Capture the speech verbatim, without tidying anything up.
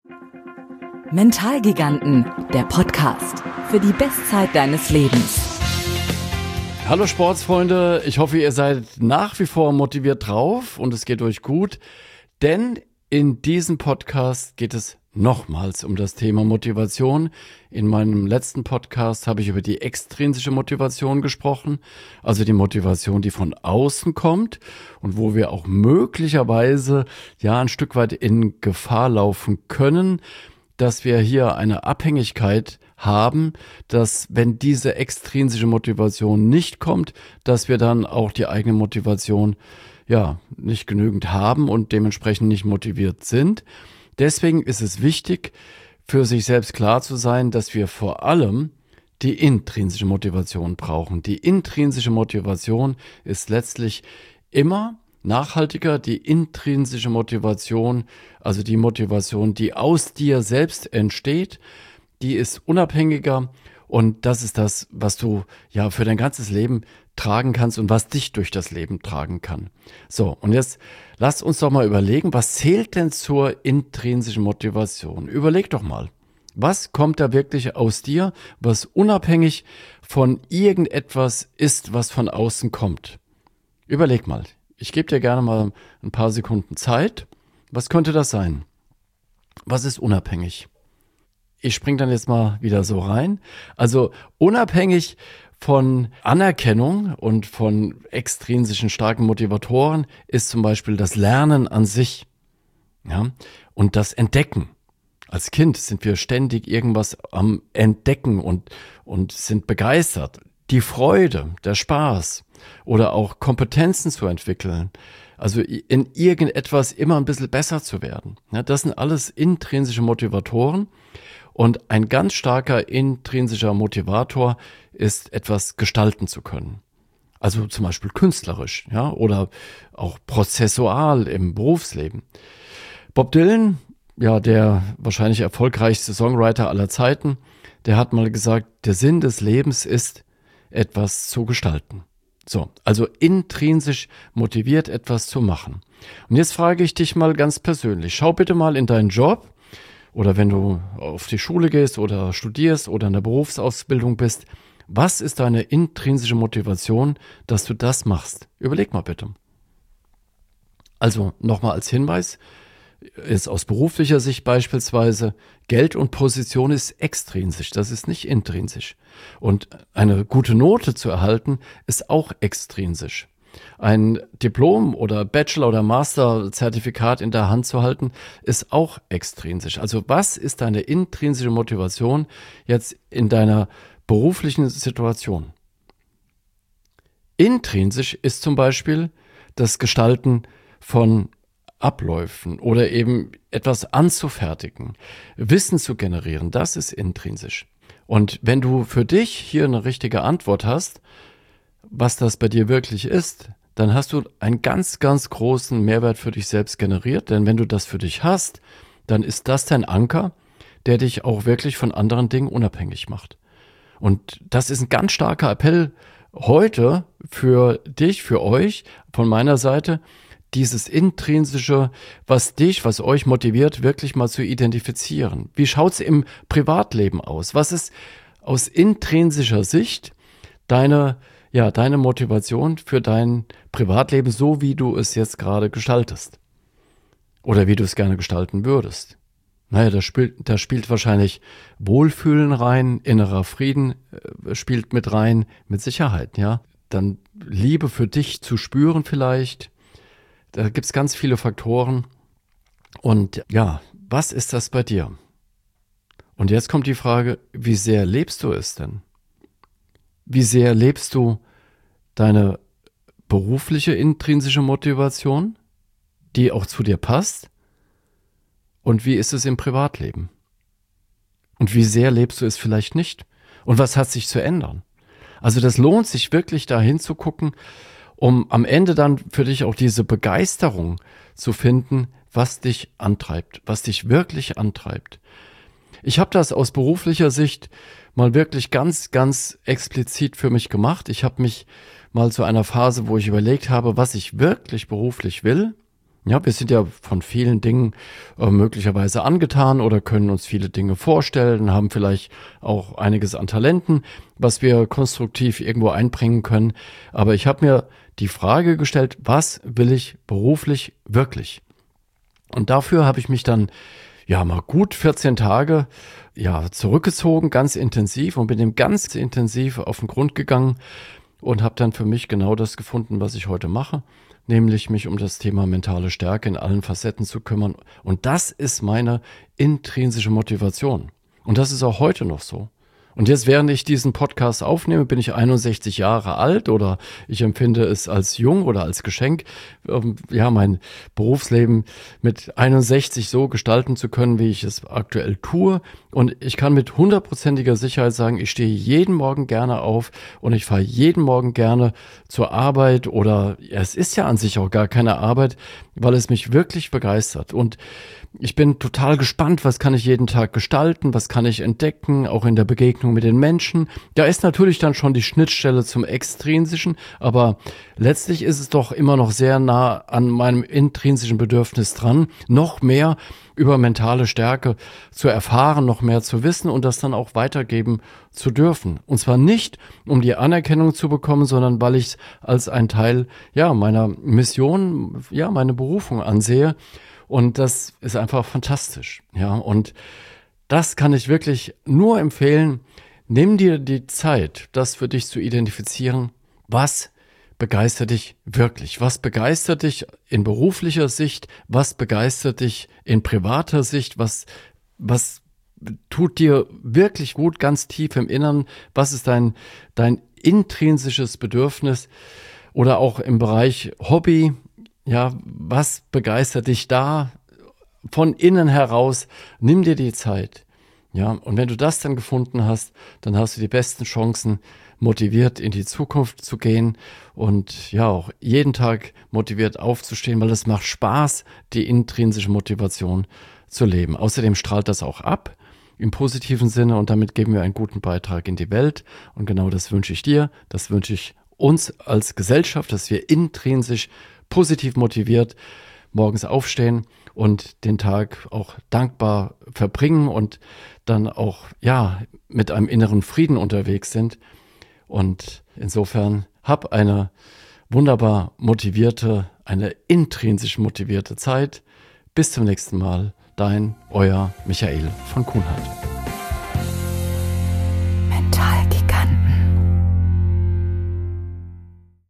Mentalgiganten, der Podcast für die Bestzeit deines Lebens. Hallo Sportsfreunde, ich hoffe, ihr seid nach wie vor motiviert drauf und es geht euch gut, denn in diesem Podcast geht es nochmals um das Thema Motivation. In meinem letzten Podcast habe ich über die extrinsische Motivation gesprochen, also die Motivation, die von außen kommt und wo wir auch möglicherweise ja ein Stück weit in Gefahr laufen können, dass wir hier eine Abhängigkeit haben, dass wenn diese extrinsische Motivation nicht kommt, dass wir dann auch die eigene Motivation ja nicht genügend haben und dementsprechend nicht motiviert sind. Deswegen ist es wichtig, für sich selbst klar zu sein, dass wir vor allem die intrinsische Motivation brauchen. Die intrinsische Motivation ist letztlich immer nachhaltiger. Die intrinsische Motivation, also die Motivation, die aus dir selbst entsteht, die ist unabhängiger und das ist das, was du ja für dein ganzes Leben tragen kannst und was dich durch das Leben tragen kann. So, und jetzt lass uns doch mal überlegen, was zählt denn zur intrinsischen Motivation? Überleg doch mal, was kommt da wirklich aus dir, was unabhängig von irgendetwas ist, was von außen kommt? Überleg mal. Ich gebe dir gerne mal ein paar Sekunden Zeit. Was könnte das sein? Was ist unabhängig? Ich springe dann jetzt mal wieder so rein. Also unabhängig von Anerkennung und von extrinsischen starken Motivatoren ist zum Beispiel das Lernen an sich, ja, und das Entdecken. Als Kind sind wir ständig irgendwas am Entdecken und, und sind begeistert. Die Freude, der Spaß oder auch Kompetenzen zu entwickeln, also in irgendetwas immer ein bisschen besser zu werden. Ja, das sind alles intrinsische Motivatoren. Und ein ganz starker intrinsischer Motivator ist, etwas gestalten zu können. Also zum Beispiel künstlerisch, ja, oder auch prozessual im Berufsleben. Bob Dylan, ja, der wahrscheinlich erfolgreichste Songwriter aller Zeiten, der hat mal gesagt, der Sinn des Lebens ist, etwas zu gestalten. So, also intrinsisch motiviert, etwas zu machen. Und jetzt frage ich dich mal ganz persönlich, schau bitte mal in deinen Job, oder wenn du auf die Schule gehst oder studierst oder in der Berufsausbildung bist, was ist deine intrinsische Motivation, dass du das machst? Überleg mal bitte. Also nochmal als Hinweis, ist aus beruflicher Sicht beispielsweise, Geld und Position ist extrinsisch, das ist nicht intrinsisch. Und eine gute Note zu erhalten, ist auch extrinsisch. Ein Diplom oder Bachelor- oder Master-Zertifikat in der Hand zu halten, ist auch extrinsisch. Also was ist deine intrinsische Motivation jetzt in deiner beruflichen Situation? Intrinsisch ist zum Beispiel das Gestalten von Abläufen oder eben etwas anzufertigen, Wissen zu generieren, das ist intrinsisch. Und wenn du für dich hier eine richtige Antwort hast, was das bei dir wirklich ist, dann hast du einen ganz, ganz großen Mehrwert für dich selbst generiert. Denn wenn du das für dich hast, dann ist das dein Anker, der dich auch wirklich von anderen Dingen unabhängig macht. Und das ist ein ganz starker Appell heute für dich, für euch, von meiner Seite, dieses Intrinsische, was dich, was euch motiviert, wirklich mal zu identifizieren. Wie schaut's im Privatleben aus? Was ist aus intrinsischer Sicht deine Ja, deine Motivation für dein Privatleben, so wie du es jetzt gerade gestaltest? Oder wie du es gerne gestalten würdest? Naja, da spielt, da spielt wahrscheinlich Wohlfühlen rein, innerer Frieden äh, spielt mit rein, mit Sicherheit, ja. Dann Liebe für dich zu spüren vielleicht. Da gibt's ganz viele Faktoren. Und ja, was ist das bei dir? Und jetzt kommt die Frage, wie sehr lebst du es denn? Wie sehr lebst du deine berufliche intrinsische Motivation, die auch zu dir passt? Und wie ist es im Privatleben? Und wie sehr lebst du es vielleicht nicht? Und was hat sich zu ändern? Also das lohnt sich wirklich da hinzugucken, um am Ende dann für dich auch diese Begeisterung zu finden, was dich antreibt, was dich wirklich antreibt. Ich habe das aus beruflicher Sicht mal wirklich ganz, ganz explizit für mich gemacht. Ich habe mich mal zu einer Phase, wo ich überlegt habe, was ich wirklich beruflich will, Ja, wir sind ja von vielen Dingen äh, möglicherweise angetan oder können uns viele Dinge vorstellen, haben vielleicht auch einiges an Talenten, was wir konstruktiv irgendwo einbringen können. Aber ich habe mir die Frage gestellt, was will ich beruflich wirklich? Und dafür habe ich mich dann ja mal gut vierzehn Tage ja zurückgezogen, ganz intensiv und bin dem ganz intensiv auf den Grund gegangen und habe dann für mich genau das gefunden, was ich heute mache, nämlich mich um das Thema mentale Stärke in allen Facetten zu kümmern. Und das ist meine intrinsische Motivation. Und das ist auch heute noch so. Und jetzt, während ich diesen Podcast aufnehme, bin ich einundsechzig Jahre alt oder ich empfinde es als jung oder als Geschenk, ähm, ja, mein Berufsleben mit einundsechzig so gestalten zu können, wie ich es aktuell tue. Und ich kann mit hundertprozentiger Sicherheit sagen, ich stehe jeden Morgen gerne auf und ich fahre jeden Morgen gerne zur Arbeit oder ja, es ist ja an sich auch gar keine Arbeit, weil es mich wirklich begeistert. Und ich bin total gespannt, was kann ich jeden Tag gestalten, was kann ich entdecken, auch in der Begegnung mit den Menschen. Da ist natürlich dann schon die Schnittstelle zum Extrinsischen, aber letztlich ist es doch immer noch sehr nah an meinem intrinsischen Bedürfnis dran, noch mehr über mentale Stärke zu erfahren, noch mehr zu wissen und das dann auch weitergeben zu dürfen. Und zwar nicht, um die Anerkennung zu bekommen, sondern weil ich es als ein Teil, ja, meiner Mission, ja, meine Berufung ansehe. Und das ist einfach fantastisch, ja. Und das kann ich wirklich nur empfehlen. Nimm dir die Zeit, das für dich zu identifizieren. Was begeistert dich wirklich? Was begeistert dich in beruflicher Sicht? Was begeistert dich in privater Sicht? Was, was tut dir wirklich gut, ganz tief im Innern? Was ist dein, dein intrinsisches Bedürfnis? Oder auch im Bereich Hobby? Ja, was begeistert dich da von innen heraus? Nimm dir die Zeit. Ja, und wenn du das dann gefunden hast, dann hast du die besten Chancen, motiviert in die Zukunft zu gehen und ja, auch jeden Tag motiviert aufzustehen, weil es macht Spaß, die intrinsische Motivation zu leben. Außerdem strahlt das auch ab im positiven Sinne und damit geben wir einen guten Beitrag in die Welt. Und genau das wünsche ich dir, das wünsche ich uns als Gesellschaft, dass wir intrinsisch positiv motiviert morgens aufstehen und den Tag auch dankbar verbringen und dann auch, ja, mit einem inneren Frieden unterwegs sind. Und insofern hab eine wunderbar motivierte, eine intrinsisch motivierte Zeit. Bis zum nächsten Mal. Dein, euer Michael von Kuhnhardt.